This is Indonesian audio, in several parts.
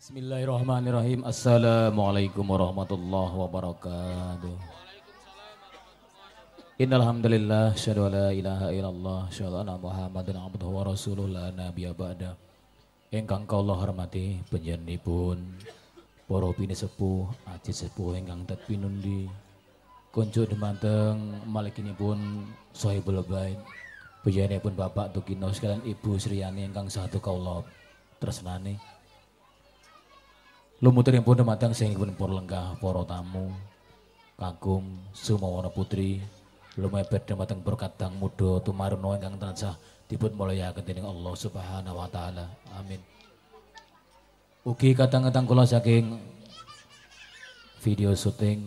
Bismillahirrahmanirrahim. Assalamualaikum warahmatullahi wabarakatuh. Innal hamdalillah syadu la ilaha illallah syadu anna Muhammadan abduhu wa rasuluh la nabiyya ba'da. Ingkang kaula hormati panjenenganipun para pinisepuh, aji sepuh ingkang tet pinundi. Kunjuk dumateng malikinipun Sohibul Bait. Panjenenganipun Bapak Tukino sekalian Ibu Sriyani ingkang satu kaula tresnani. Lumuturipun dumateng singipun para lenggah para tamu kagum Sumawana Putri lumebet dumateng berkatang muda tumaruna ingkang tansah dipun mulyakaken dening Allah Subhanahu wa taala. Amin. Ugi kadang-kadang kula saking video syuting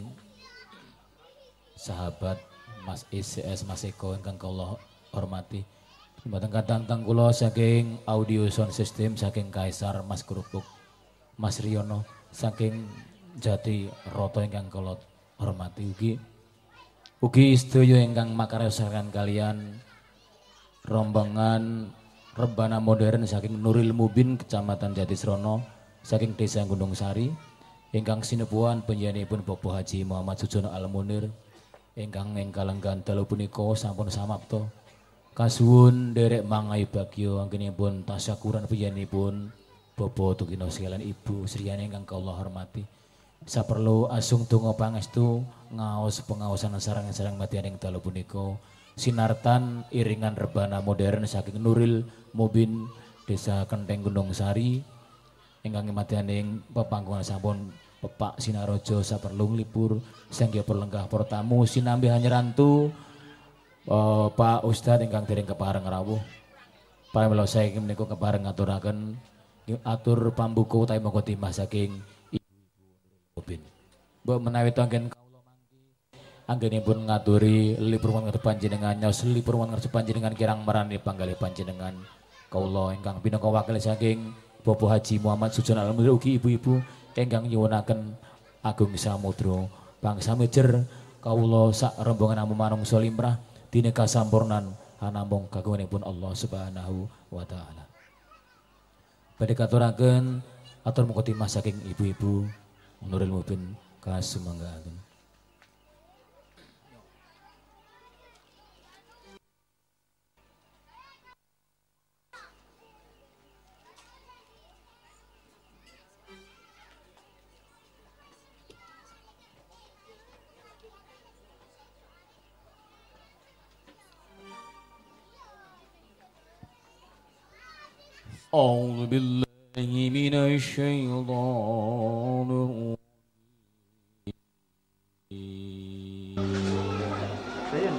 sahabat Mas ICS Mas Eko ingkang kula hormati. Dumateng kadang-kadang kula saking audio sound system saking Kaisar Mas Kerupuk Mas Riono saking Jati Roto ingkang kula hormati ugi sedaya ingkang makaryosaken kalian rombongan rebana modern saking Nuril Mubin Kecamatan Jatisrono saking Desa Gunung Sari ingkang sinepuhan panjenenganipun Bapak Haji Muhammad Sujono Al Munir ingkang kalenggan dalu punika sampun samapta kasuwun derek mangai bagya anggenipun tasyakuran panjenenganipun Bapak Tukino sekalian Ibu Sriyani ingkang kula hormati. Saperlu asung donga pangestu ngaos pengaosan sareng-sareng madyaning dalu punika sinartan iringan rebana modern saking Nuril Mubin Desa Kenteng Gunung Sari ingkang madyaning pepangkuan sampun Pepak Sinarojo saperlu nglipur sangga perlenggah para tamu sinambi hanyerantu Pak Ustadz ingkang dereng kepareng rawuh. Paramila saiki menika kepareng ngaturaken atur pambuku utawi monggo timah saking Ibu Mubin. Mbok menawi tanggen kawula mangki anggenipun ngaturi lelipur ngarep panjenengan nyaos lelipur ngarep panjenengan kirang marani panggalih panjenengan kawula ingkang pinangka wakil saking Bapak Haji Muhammad Sujono Al Munir ugi ibu-ibu ingkang nyuwunaken Agung Samudra bangsa mejer kawula sak rombongan amu manungsa limrah dene kasampurnan hanamung kagunganipun Allah Subhanahu wa taala. Badhe katuraken atur muga timah saking ibu-ibu Nuril Mubin kasumanggaken. أعوذ بالله من الشيطان الرجيم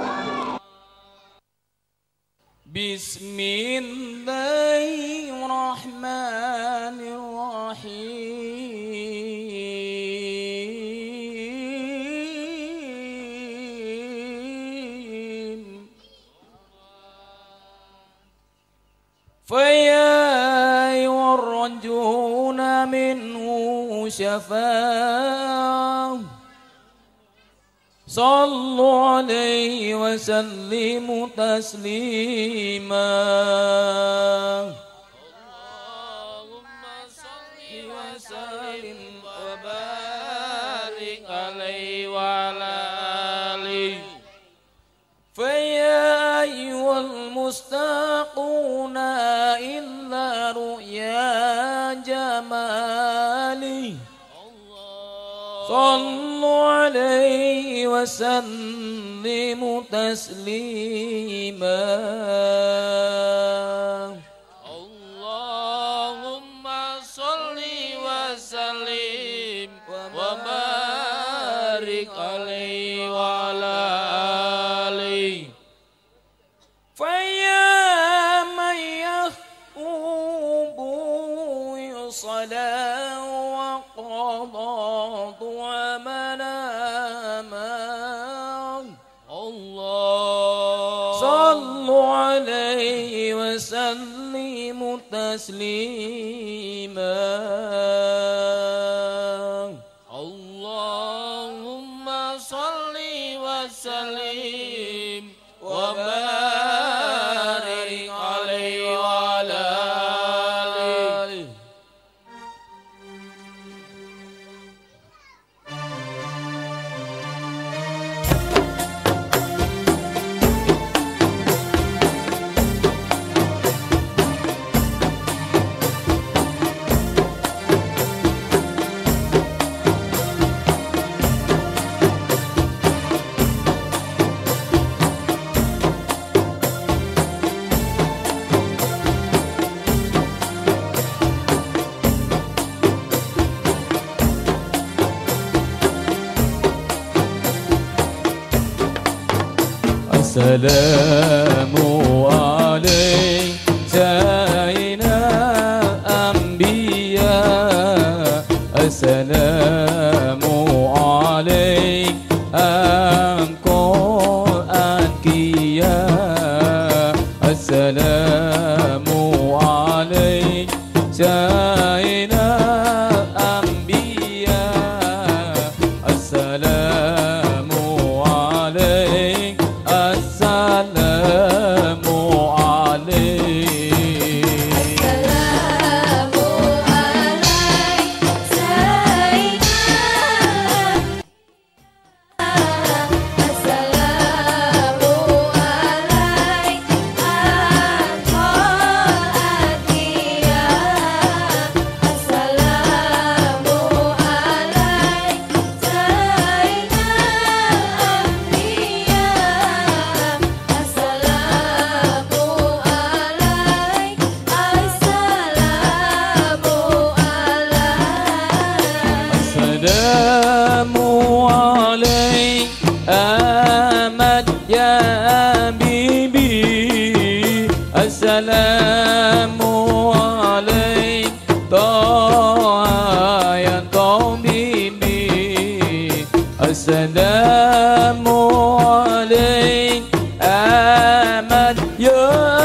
بسم الله الرحمن الرحيم فيا يرجون منه شفاعة صلوا عليه وسلموا تسليما اللهم صل وسلم وبارك عليه وعلى آله فيا أيها المستاقون إلا رؤيا جمالي صلوا عليه وسلموا تسليما اللهم صل وسلم وبارك عليه وعلى آله فيا من يخطب يصلى وقضى مناما الله صلوا عليه وسلموا تسليما اللهم صل وسلم وبارك عليه وعلى آله Assalamu alaik Sayyidina Anbiya Assalamu alaik Angkol Ankiya Assalamu alaik Sayyidina Anbiya Assalamu alaik Assalamu alaik Assalamu alaik Sayyidina Assalamu alaik Angkol Ankiya Assalamu alaik Sayyidina Anbiya Assalamu alaik Assalamu alaik Ahmad ya Habibi Assalamu alaik Toha ya Tabibi Assalamu alaik Ahmad ya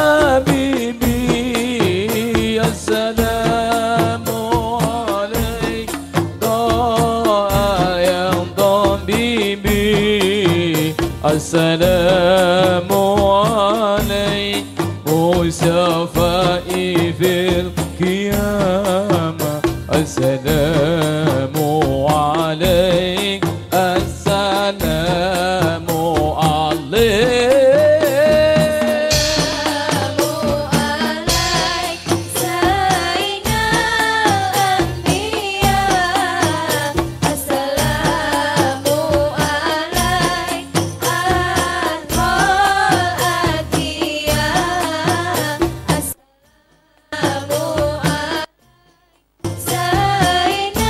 Habibi Assalamu alaik Toha ya Tabibi Assalamu alaik Musyafai fil qiyamah Assalamu alaik Assalamu alaik Assalamu alaik Sayyidina Anbiya Assalamu alaik Angkol Ankiya Assalamu alaik Sayyidina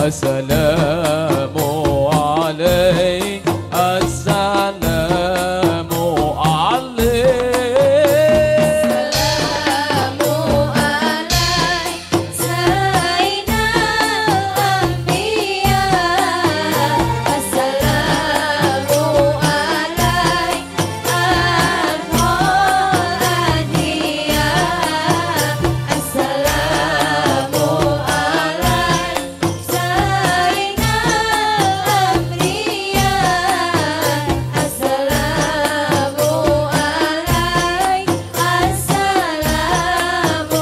Assalamu alaik, assalamu alaik. Assalamu alaik Sayyidal Anbiya. Assalamu alaik Al-Qur'an Adhiya. Assalamu alaik Sayyidal Amriya. Assalamu alaik, assalamu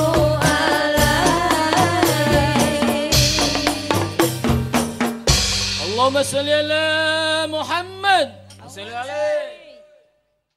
alaik. Allahumma salli ala Muhammad. Salli alaihi.